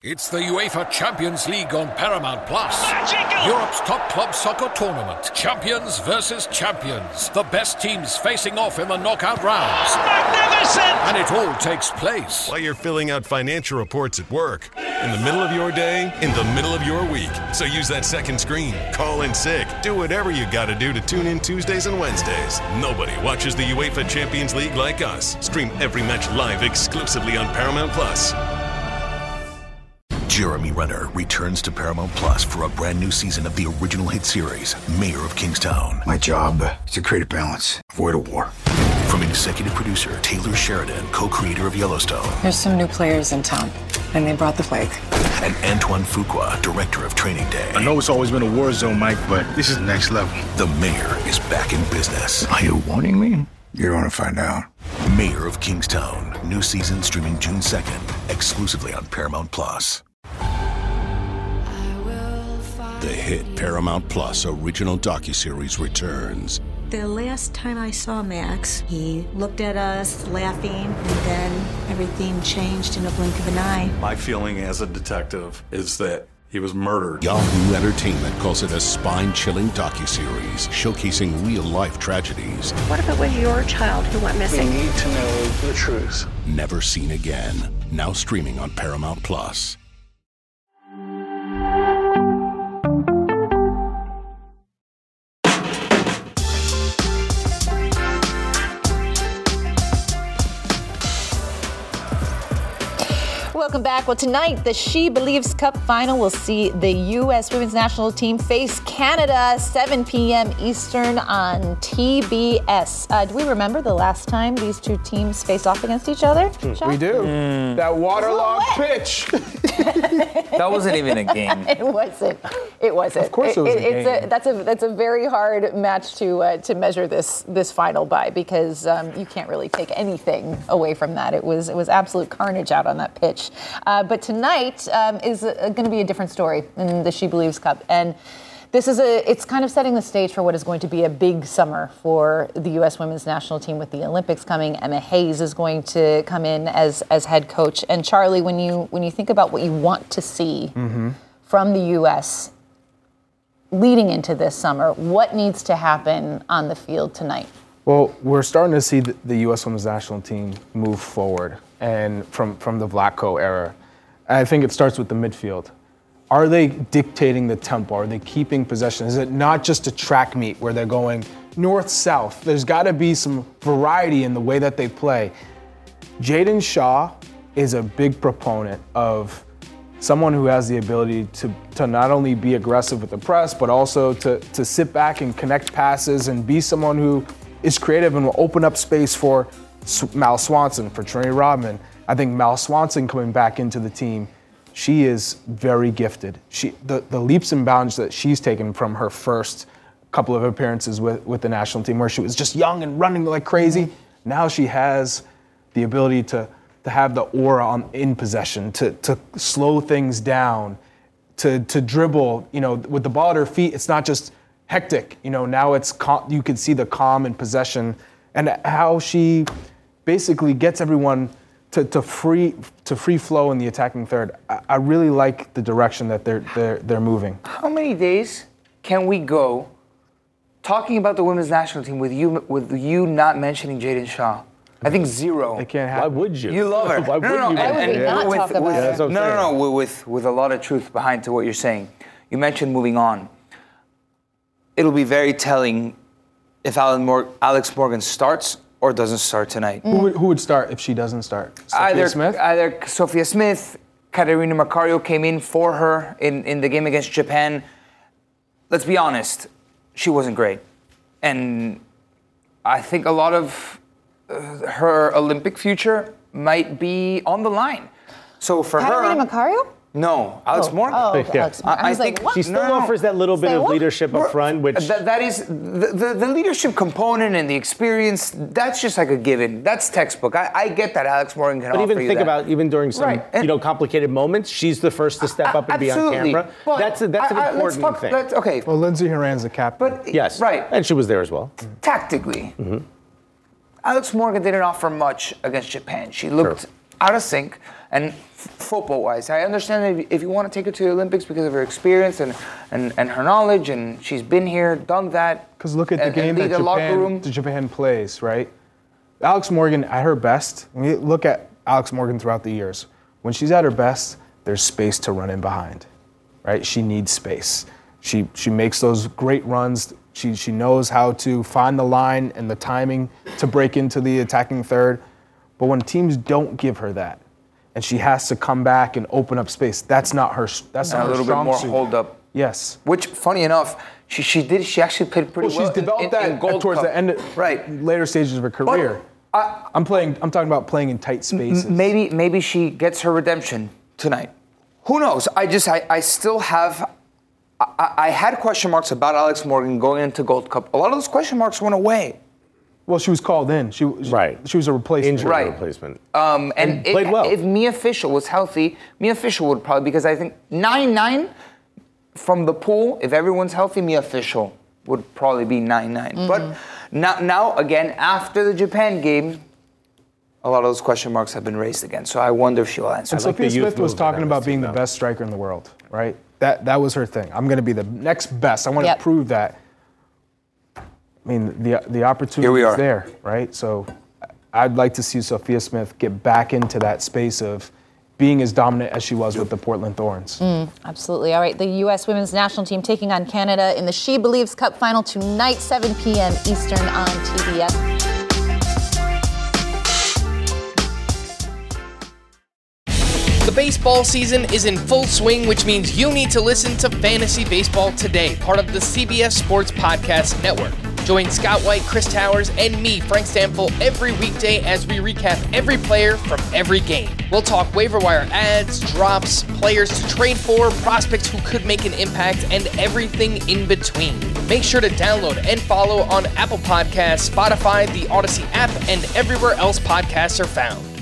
It's the UEFA Champions League on Paramount Plus. Magical! Europe's top club soccer tournament. Champions versus champions. The best teams facing off in the knockout rounds. Magnificent! And it all takes place while you're filling out financial reports at work, in the middle of your day, in the middle of your week. So use that second screen, call in sick, do whatever you gotta do to tune in Tuesdays and Wednesdays. Nobody watches the UEFA Champions League like us. Stream every match live exclusively on Paramount Plus. Jeremy Renner returns to Paramount Plus for a brand new season of the original hit series, Mayor of Kingstown. My job is to create a balance, avoid a war. From executive producer Taylor Sheridan, co-creator of Yellowstone. There's some new players in town, and they brought the plague. And Antoine Fuqua, director of Training Day. I know it's always been a war zone, Mike, but this is next level. The Mayor is back in business. Are you warning me? You're going to find out. Mayor of Kingstown. New season streaming June 2nd, exclusively on Paramount Plus. The hit Paramount Plus original docuseries returns. The last time I saw Max, he looked at us laughing, and then everything changed in a blink of an eye. My feeling as a detective is that he was murdered. Yahoo Entertainment calls it a spine-chilling docuseries showcasing real-life tragedies. What if it was your child who went missing? We need to know the truth. Never seen again. Now streaming on Paramount Plus. Welcome back. Well, tonight, the She Believes Cup final will see the U.S. women's national team face Canada, 7 p.m. Eastern on TBS. Do we remember the last time these two teams faced off against each other? We do. That waterlogged pitch. That wasn't even a game. It wasn't. It wasn't. Of course it was a game. That's a very hard match to measure this final by, because you can't really take anything away from that. It was absolute carnage out on that pitch. But tonight is going to be a different story in the She Believes Cup. And it's kind of setting the stage for what is going to be a big summer for the U.S. women's national team with the Olympics coming. Emma Hayes is going to come in as head coach. And Charlie, when you think about what you want to see from the U.S. leading into this summer, what needs to happen on the field tonight? Well, we're starting to see the U.S. women's national team move forward, and from the Vlatko era. I think it starts with the midfield. Are they dictating the tempo? Are they keeping possession? Is it not just a track meet where they're going north-south? There's got to be some variety in the way that they play. Jaden Shaw is a big proponent of someone who has the ability to not only be aggressive with the press, but also to sit back and connect passes and be someone who is creative and will open up space for Mal Swanson, for Trinity Rodman. I think Mal Swanson coming back into the team, she is very gifted. The leaps and bounds that she's taken from her first couple of appearances with the national team, where she was just young and running like crazy, now she has the ability to have the aura in possession, to slow things down, to dribble, with the ball at her feet. It's not just hectic, now it's you can see the calm in possession, and how she basically gets everyone to free flow in the attacking third. I really like the direction that they're moving. How many days can we go talking about the women's national team with you not mentioning Jaden Shaw? I think zero. It can't happen. Why would you? You love her. Why would you? Why would we not talk about her? No, with a lot of truth behind to what you're saying. You mentioned moving on. It'll be very telling if Alex Morgan starts or doesn't start tonight. Who would start if she doesn't start? Sophia Smith? Either Sophia Smith, Katerina Macario came in for her in the game against Japan. Let's be honest, she wasn't great. And I think a lot of her Olympic future might be on the line. So for Katerina Macario? No, Alex Morgan. Alex Morgan. I think she still offers that little bit of leadership up front, which that is the leadership component and the experience. That's just like a given. That's textbook. I get that Alex Morgan can offer you that. But even think about during some complicated moments, she's the first to step up and be on camera. But that's an important thing. Okay. Well, Lindsey Horan's the captain. But yes, right, and she was there as well. Tactically, Alex Morgan didn't offer much against Japan. She looked out of sync. And football-wise, I understand that if you want to take her to the Olympics because of her experience and her knowledge, and she's been here, done that. Because look at the game that Japan plays, right? Alex Morgan at her best, when you look at Alex Morgan throughout the years, when she's at her best, there's space to run in behind, right? She needs space. She makes those great runs. She knows how to find the line and the timing to break into the attacking third. But when teams don't give her that, and she has to come back and open up space, that's not her. That's not her a little bit more hold up. Yes. Which, funny enough, she actually played pretty well. She's developed that towards the end, later stages of her career. I'm talking about playing in tight spaces. Maybe she gets her redemption tonight. Who knows? I still have. I had question marks about Alex Morgan going into Gold Cup. A lot of those question marks went away. Well, she was called in. She was a replacement. Injury replacement. And played well. If Mia Fishel was healthy, Mia Fishel would probably, because I think 9-9 from the pool, if everyone's healthy, Mia Fishel would probably be 9-9. But now, again, after the Japan game, a lot of those question marks have been raised again. So I wonder if she'll answer. And Sophia Smith was talking about being the best striker in the world, right? That was her thing. I'm going to be the next best. I want to prove that. I mean, the opportunity is there, right? So I'd like to see Sophia Smith get back into that space of being as dominant as she was with the Portland Thorns. Absolutely. All right, the U.S. women's national team taking on Canada in the She Believes Cup final tonight, 7 p.m. Eastern on TBS. The baseball season is in full swing, which means you need to listen to Fantasy Baseball Today, part of the CBS Sports Podcast Network. Join Scott White, Chris Towers, and me, Frank Stample, every weekday as we recap every player from every game. We'll talk waiver wire ads, drops, players to trade for, prospects who could make an impact, and everything in between. Make sure to download and follow on Apple Podcasts, Spotify, the Odyssey app, and everywhere else podcasts are found.